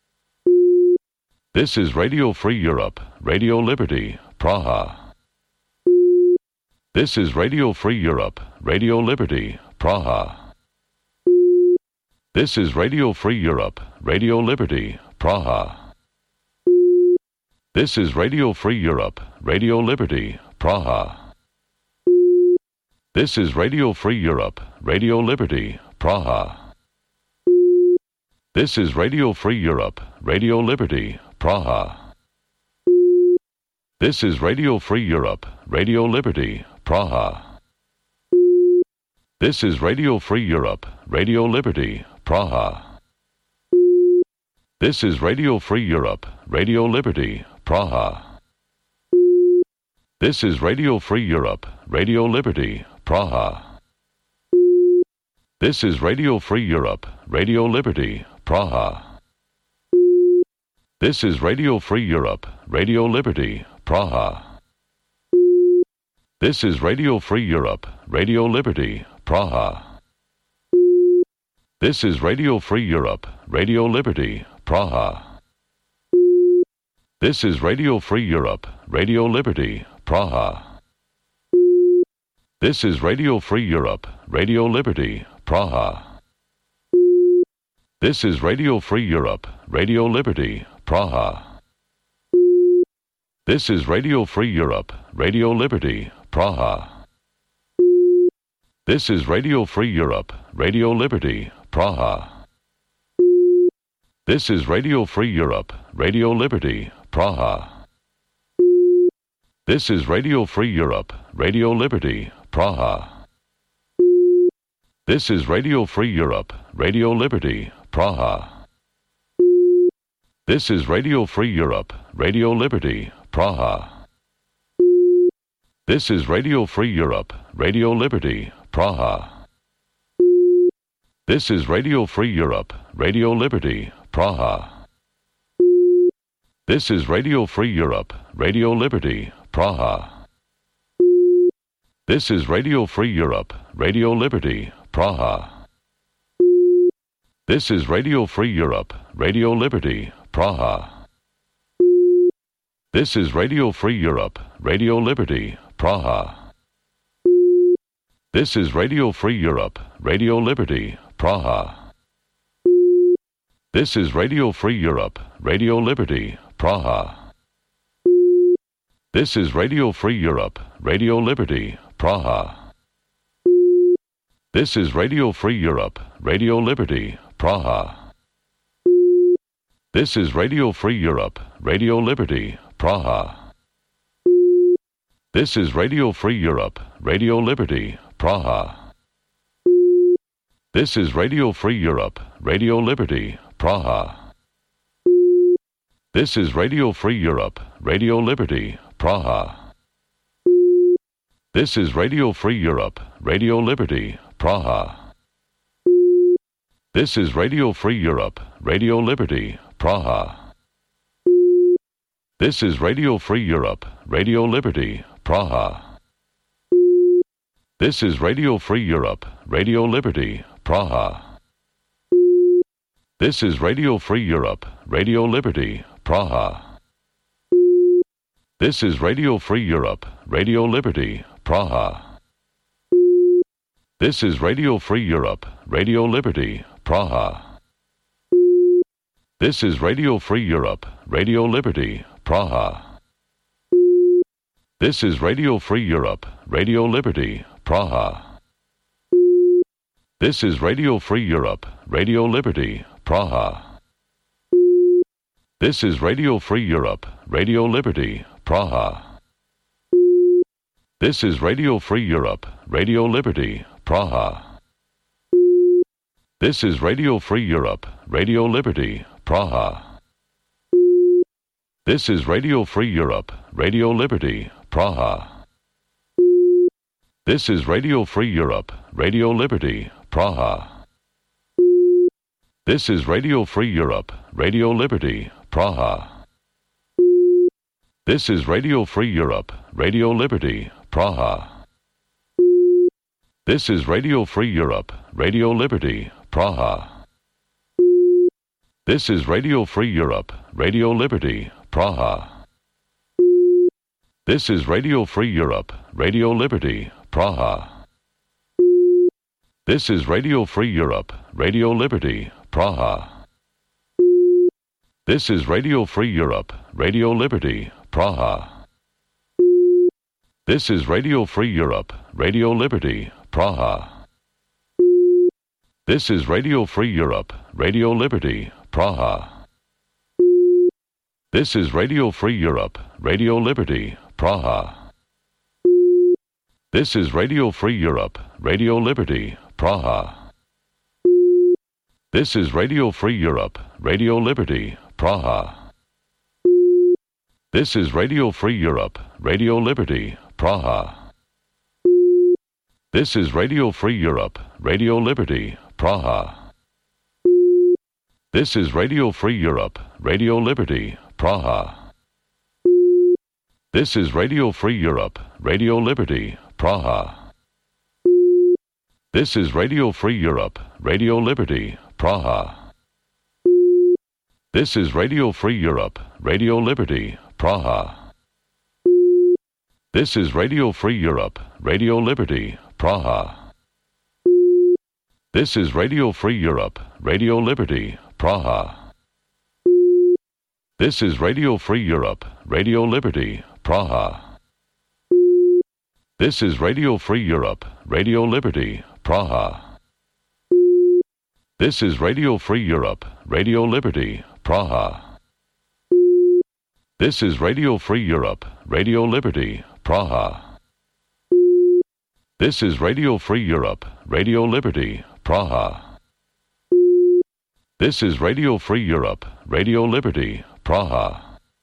This is Radio Free Europe, Radio Liberty, Praha. This is Radio Free Europe, Radio Liberty, Praha. This is Radio Free Europe, Radio Liberty, Praha. This is Radio Free Europe, Radio Liberty, Praha. This is Radio Free Europe, Radio Liberty, Praha. This is Radio Free Europe, Radio Liberty, Praha. This is Radio Free Europe, Radio Liberty, Praha. This is Radio Free Europe, Radio Liberty, Praha. This is Radio Free Europe, Radio Liberty, Praha. This is Radio Free Europe, Radio Liberty, Praha. This is Radio Free Europe, Radio Liberty, Praha. This is Radio Free Europe, Radio Liberty, Praha. This is Radio Free Europe, Radio Liberty, Praha. This is Radio Free Europe, Radio Liberty, Praha. This is Radio Free Europe, Radio Liberty, Praha. This is Radio Free Europe, Radio Liberty, Praha. This is Radio Free Europe, Radio Liberty, Praha. This is Radio Free Europe, Radio Liberty, Praha. This is Radio Free Europe, Radio Liberty, Praha. This is Radio Free Europe, Radio Liberty, Praha. This is Radio Free Europe, Radio Liberty, Praha. This is Radio Free Europe, Radio Liberty, Praha. This is Radio Free Europe, Radio Liberty, Praha. This is Radio Free Europe, Radio Liberty, Praha. This is Radio Free Europe, Radio Liberty, Praha. This is Radio Free Europe, Radio Liberty, Praha. This is Radio Free Europe, Radio Liberty, Praha. This is Radio Free Europe, Radio Liberty, Praha. This is Radio Free Europe, Radio Liberty, Praha. This is Radio Free Europe, Radio Liberty, Praha. This is Radio Free Europe, Radio Liberty, Praha. This is Radio Free Europe, Radio Liberty, Praha. This is Radio Free Europe, Radio Liberty, Praha. This is Radio Free Europe, Radio Liberty, Praha. This is Radio Free Europe, Radio Liberty, Praha. This is Radio Free Europe, Radio Liberty, Praha. This is Radio Free Europe, Radio Liberty, Praha. This is Radio Free Europe, Radio Liberty, Praha. This is Radio Free Europe, Radio Liberty, Praha. This is Radio Free Europe, Radio Liberty, Praha. This is Radio Free Europe, Radio Liberty, Praha. This is Radio Free Europe, Radio Liberty, Praha. This is Radio Free Europe, Radio Liberty, Praha. This is Radio Free Europe, Radio Liberty, Praha. This is Radio Free Europe, Radio Liberty, Praha. This is Radio Free Europe, Radio Liberty, Praha. This is Radio Free Europe, Radio Liberty, Praha. This is Radio Free Europe, Radio Liberty, Praha. This is Radio Free Europe, Radio Liberty, Praha. This is Radio Free Europe, Radio Liberty, Praha. This is Radio Free Europe, Radio Liberty, Praha. This is Radio Free Europe, Radio Liberty, Praha. This is Radio Free Europe, Radio Liberty, Praha. This is Radio Free Europe, Radio Liberty, Praha. This is Radio Free Europe, Radio Liberty, Praha. This is Radio Free Europe, Radio Liberty, Praha. This is Radio Free Europe, Radio Liberty, Praha. This is Radio Free Europe, Radio Liberty, Praha. This is Radio Free Europe, Radio Liberty, Praha. This is Radio Free Europe, Radio Liberty, Praha. This is Radio Free Europe, Radio Liberty, Praha. This is Radio Free Europe, Radio Liberty, Praha. This is Radio Free Europe, Radio Liberty, Praha. This is Radio Free Europe, Radio Liberty, Praha. This is Radio Free Europe, Radio Liberty, Praha. This is Radio Free Europe, Radio Liberty, Praha. This is Radio Free Europe, Radio Liberty, Praha. This is Radio Free Europe, Radio Liberty, Praha. This is Radio Free Europe, Radio Liberty, Praha. This is Radio Free Europe, Radio Liberty, Praha. This is Radio Free Europe, Radio Liberty, Praha. This is Radio Free Europe, Radio Liberty, Praha. This is Radio Free Europe, Radio Liberty, Praha. This is Radio Free Europe, Radio Liberty, Praha. This is Radio Free Europe, Radio Liberty, Praha. This is Radio Free Europe, Radio Liberty, Praha. This is Radio Free Europe, Radio Liberty, Praha. This is Radio Free Europe, Radio Liberty, Praha.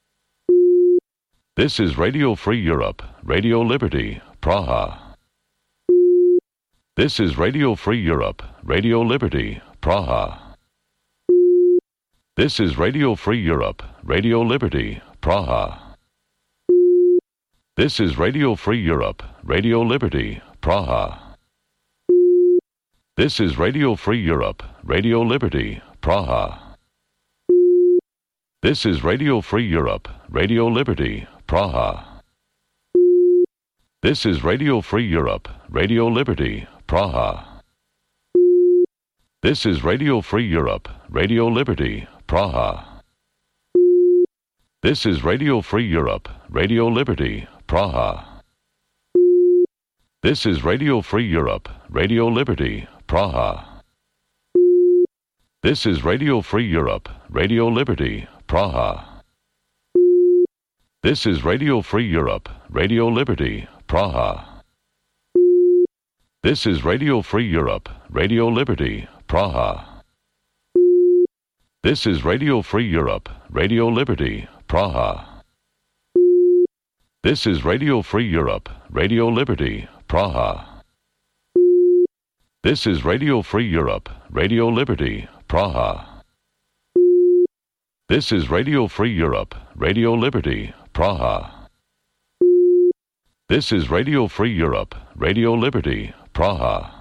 This is Radio Free Europe, Radio Liberty, Praha. This is Radio Free Europe, Radio Liberty, Praha. This is Radio Free Europe, Radio Liberty, Praha. This is Radio Free Europe, Radio Liberty, Praha. This is Radio Free Europe, Radio Liberty, Praha. This is Radio Free Europe, Radio Liberty, Praha. This is Radio Free Europe, Radio Liberty, Praha. This is Radio Free Europe, Radio Liberty, Praha. This is Radio Free Europe, Radio Liberty, Praha. This is Radio Free Europe, Radio Liberty, Praha. This is Radio Free Europe, Radio Liberty, Praha. This is Radio Free Europe, Radio Liberty, Praha. This is Radio Free Europe, Radio Liberty, Praha. This is Radio Free Europe, Radio Liberty, Praha. This is Radio Free Europe, Radio Liberty, Praha. This is Radio Free Europe, Radio Liberty, Praha. This is Radio Free Europe, Radio Liberty, Praha. This is Radio Free Europe, Radio Liberty, Praha.